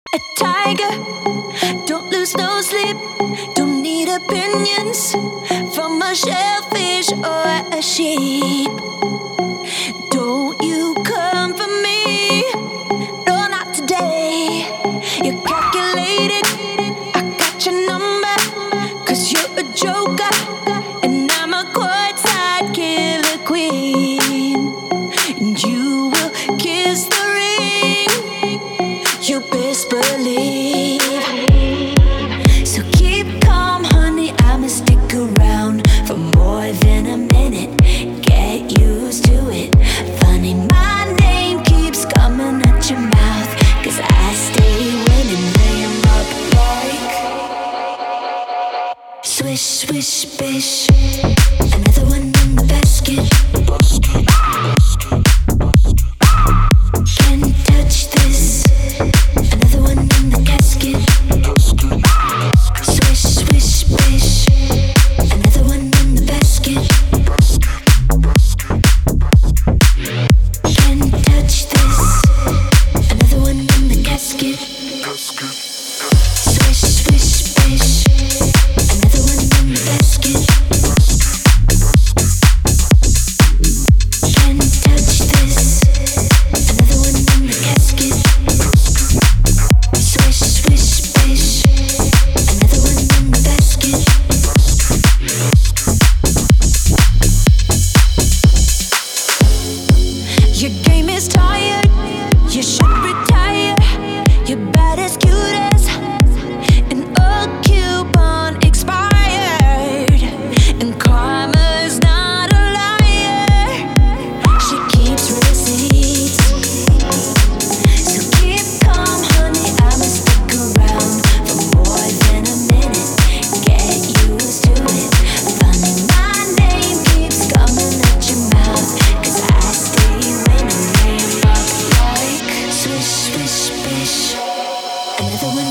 A tiger, don't lose no sleep. Don't need opinions from a shellfish or a sheep. Don't you come for me, no, not today. You're calculated, I got your number, 'cause you're a joker, and I'm a courtside killer queen. And you will kiss the ring, you best believe. So keep calm, honey, I'ma stick around for more than a minute. Get used to it. Funny, my name keeps coming at your mouth, 'cause I stay winning, lay 'em up like swish, swish, bish. Another one in the basket. Can't touch this. Another one in the casket. Swish, swish, bish. Another one in the basket. Can't touch this. Another one in the casket. Swish, swish, bish. Another one in the basket. Can't touch this. Another one in the casket. Swish, swish, bish. Another one in the basket. Your game is tired, you should retire. You're bad as cute as an old coupon expired. And karma's not a liar, she keeps receipts. So keep calm, honey, I'ma stick around for more than a minute. Get used to it. Funny, my name keeps coming at your mouth, 'cause I stay winning, lay 'em up like swish, swish, bish. Another one